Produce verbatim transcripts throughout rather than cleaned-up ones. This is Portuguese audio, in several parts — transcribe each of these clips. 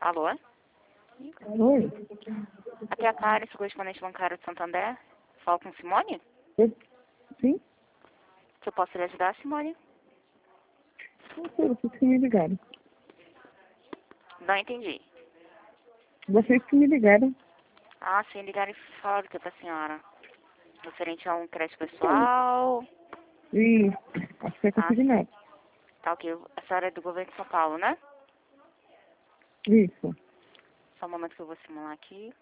Alô? Oi? Aqui é a Karen, correspondente bancário de Santander. Falo com Simone? Eu- Sim? Se eu posso lhe ajudar, Simone? Não sei, vocês que me ligaram. Não entendi. Vocês que me ligaram. Ah, sim, ligaram em fábrica pra senhora. Referente a um crédito pessoal. E acho que é Ah, consignado. tá ok. A senhora é do governo de São Paulo, né? Isso. Só um momento que eu vou simular aqui.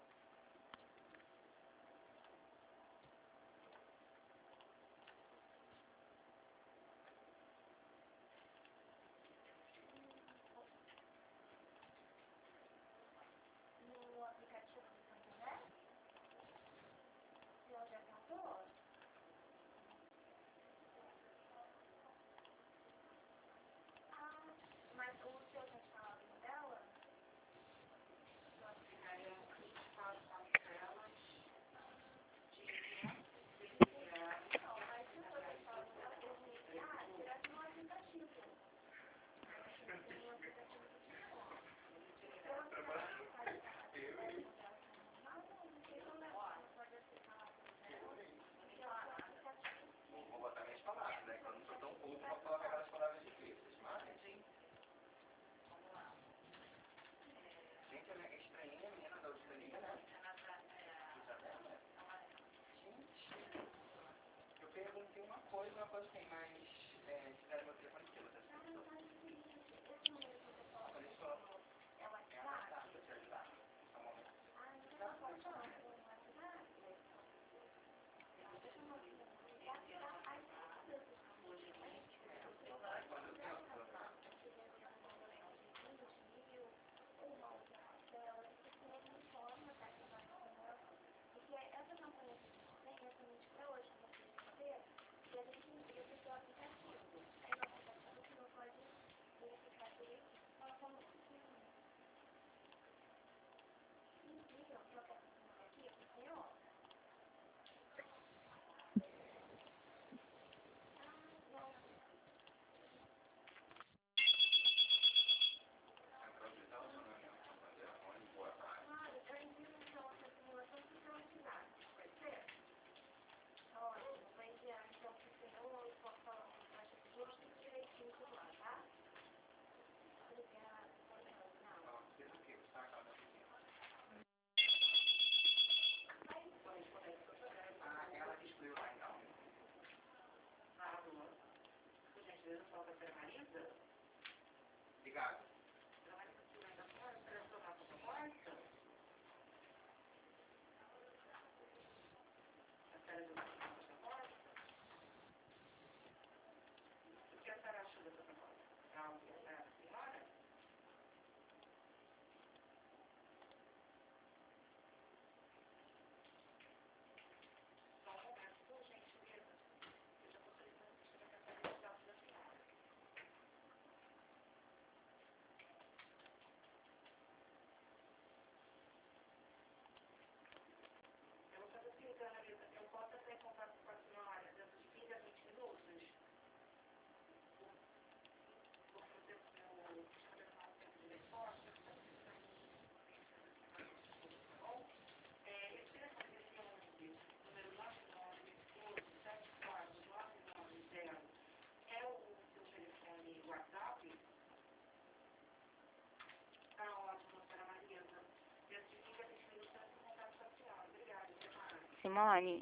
Simone,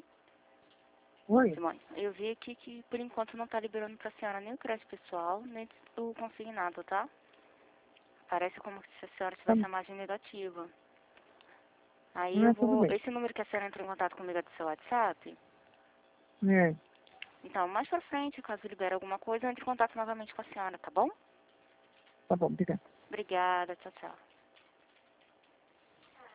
Oi? Simone, eu vi aqui que por enquanto não tá liberando pra senhora nem o crédito pessoal, nem o consignado, tá? Parece como se a senhora Tá. tivesse a margem negativa. Aí eu Ah, tudo vou... bem. Esse número que a senhora entrou em contato comigo é do seu WhatsApp? É. Então, mais pra frente, caso libere alguma coisa, eu entre em contato novamente com a senhora, tá bom? Tá bom, obrigada. Obrigada, tchau, tchau.